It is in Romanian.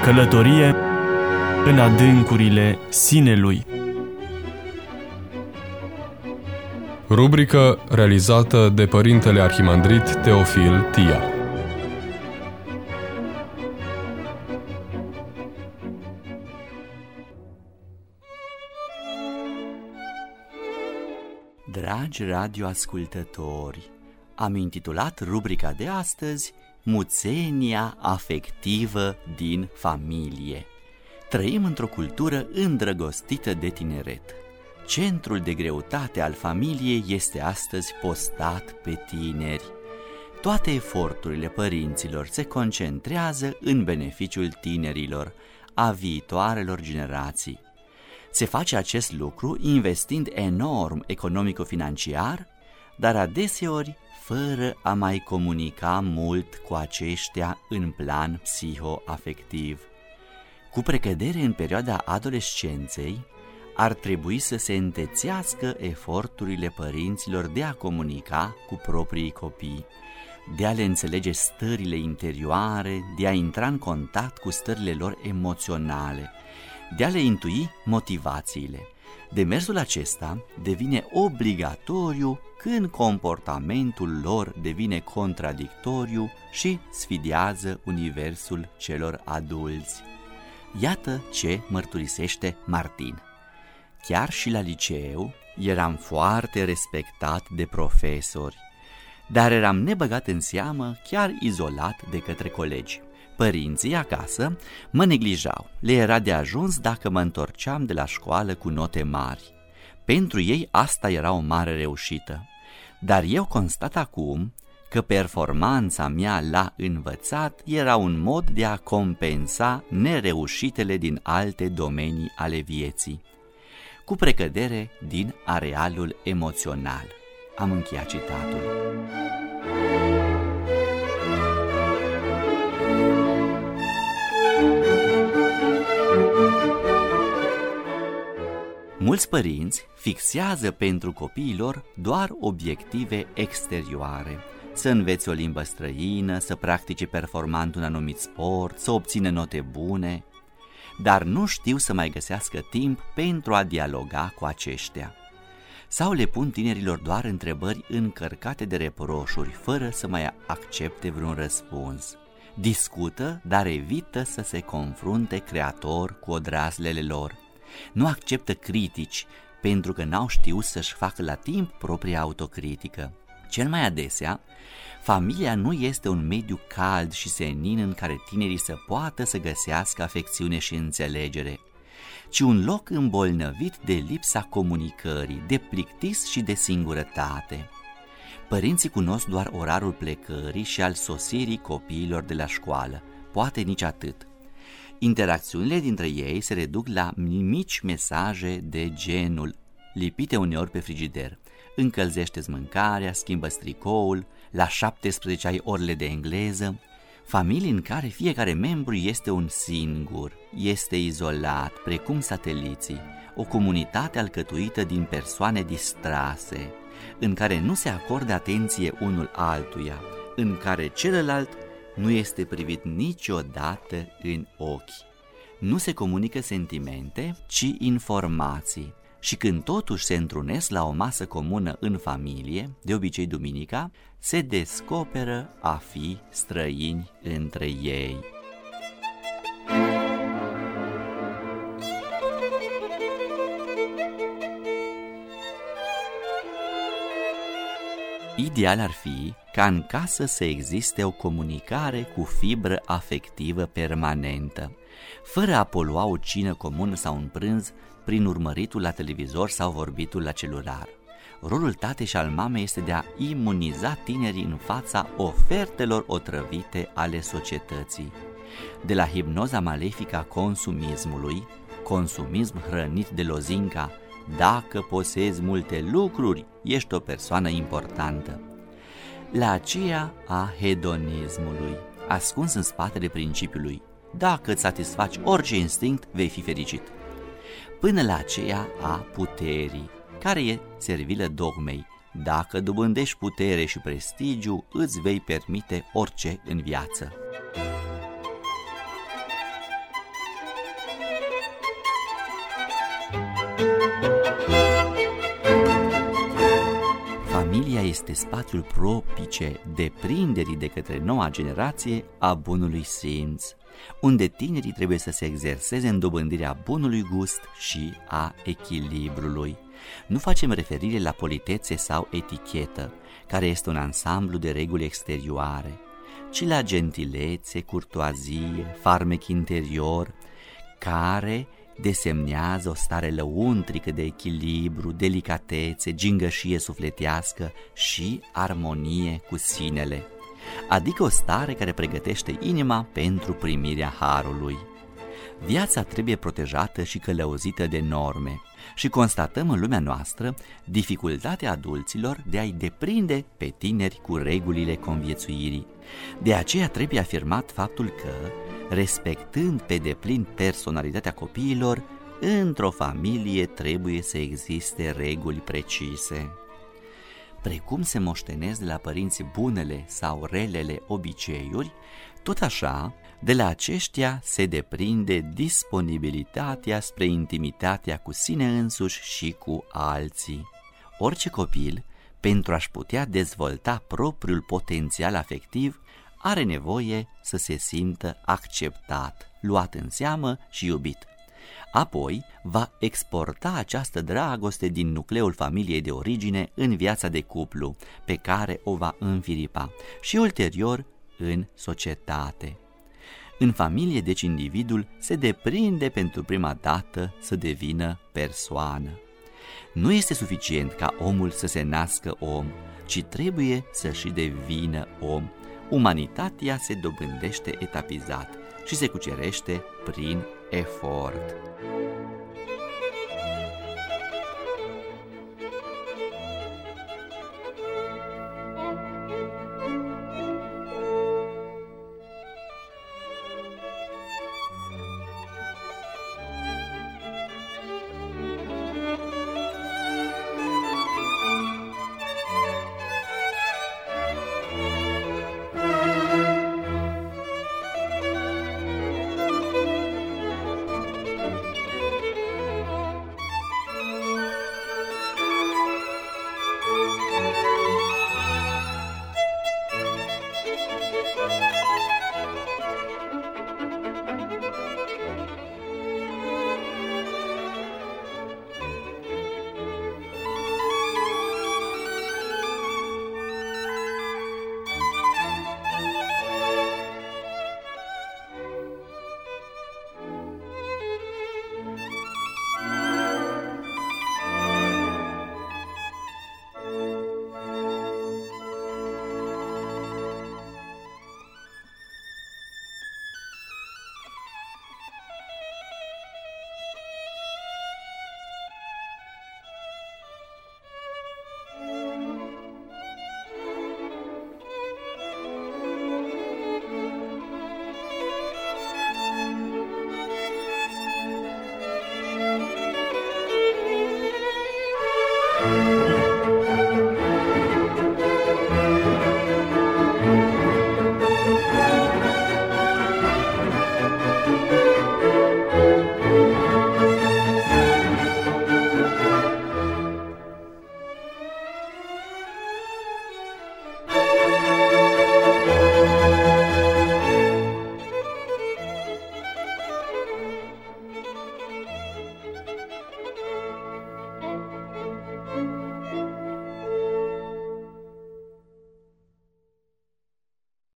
Călătorie în adâncurile sinelui. Rubrică realizată de Părintele Arhimandrit Teofil Tia. Dragi radioascultători, am intitulat rubrica de astăzi Muțenia afectivă din familie. Trăim într-o cultură îndrăgostită de tineret. Centrul de greutate al familiei este astăzi postat pe tineri. Toate eforturile părinților se concentrează în beneficiul tinerilor, a viitoarelor generații. Se face acest lucru investind enorm economico-financiar, dar adeseori fără a mai comunica mult cu aceștia în plan psihoafectiv. Cu precădere în perioada adolescenței, ar trebui să se întețească eforturile părinților de a comunica cu proprii copii, de a le înțelege stările interioare, de a intra în contact cu stările lor emoționale, de a le intui motivațiile. Demersul acesta devine obligatoriu când comportamentul lor devine contradictoriu și sfidează universul celor adulți. Iată ce mărturisește Martin. Chiar și la liceu eram foarte respectat de profesori, dar eram nebăgat în seamă, chiar izolat de către colegi. Părinții acasă mă neglijau, le era de ajuns dacă mă întorceam de la școală cu note mari. Pentru ei asta era o mare reușită, dar eu constat acum că performanța mea la învățat era un mod de a compensa nereușitele din alte domenii ale vieții, cu precădere din arealul emoțional. Am încheiat citatul. Mulți părinți fixează pentru copiilor doar obiective exterioare, să învețe o limbă străină, să practice performant un anumit sport, să obțină note bune, dar nu știu să mai găsească timp pentru a dialoga cu aceștia. Sau le pun tinerilor doar întrebări încărcate de reproșuri, fără să mai accepte vreun răspuns. Discută, dar evită să se confrunte creator cu odrazlele lor. Nu acceptă critici pentru că n-au știut să-și facă la timp propria autocritică. Cel mai adesea, familia nu este un mediu cald și senin în care tinerii să poată să găsească afecțiune și înțelegere, ci un loc îmbolnăvit de lipsa comunicării, de plictis și de singurătate. Părinții cunosc doar orarul plecării și al sosirii copiilor de la școală, poate nici atât. Interacțiunile dintre ei se reduc la mici mesaje de genul: lipite uneori pe frigider, încălzește-ți mâncarea, schimbă-ți tricoul, la 17 ai orele de engleză. Familii în care fiecare membru este un singur, este izolat, precum sateliții, o comunitate alcătuită din persoane distrase, în care nu se acordă atenție unul altuia, în care celălalt nu este privit niciodată în ochi. Nu se comunică sentimente, ci informații. Și când totuși se întrunesc la o masă comună în familie, de obicei duminica, se descoperă a fi străini între ei. Ideal ar fi ca în casă să existe o comunicare cu fibră afectivă permanentă, fără a polua o cină comună sau un prânz prin urmăritul la televizor sau vorbitul la celular. Rolul tatei și al mamei este de a imuniza tinerii în fața ofertelor otrăvite ale societății. De la hipnoza malefică a consumismului, consumism hrănit de lozinca dacă posezi multe lucruri, ești o persoană importantă, la aceea a hedonismului, ascuns în spatele principiului dacă îți satisfaci orice instinct, vei fi fericit, până la aceea a puterii, care e servilă dogmei: dacă dobândești putere și prestigiu, îți vei permite orice în viață. Familia este spațiul propice deprinderii de către noua generație a bunului simț, unde tinerii trebuie să se exerseze în dobândirea bunului gust și a echilibrului. Nu facem referire la politețe sau etichetă, care este un ansamblu de reguli exterioare, ci la gentilețe, curtoazie, farmec interior, care desemnează o stare lăuntrică de echilibru, delicatețe, gingășie sufletească și armonie cu sinele, adică o stare care pregătește inima pentru primirea harului. Viața trebuie protejată și călăuzită de norme și constatăm în lumea noastră dificultatea adulților de a-i deprinde pe tineri cu regulile conviețuirii. De aceea trebuie afirmat faptul că, respectând pe deplin personalitatea copiilor, într-o familie trebuie să existe reguli precise. Precum se moștenesc de la părinți bunele sau relele obiceiuri, tot așa, de la aceștia se deprinde disponibilitatea spre intimitatea cu sine însuși și cu alții. Orice copil, pentru a-și putea dezvolta propriul potențial afectiv, are nevoie să se simtă acceptat, luat în seamă și iubit. Apoi va exporta această dragoste din nucleul familiei de origine în viața de cuplu, pe care o va înfiripa, și ulterior în societate. În familie, deci, individul se deprinde pentru prima dată să devină persoană. Nu este suficient ca omul să se nască om, ci trebuie să și devină om. Umanitatea se dobândește etapizat și se cucerește prin efort.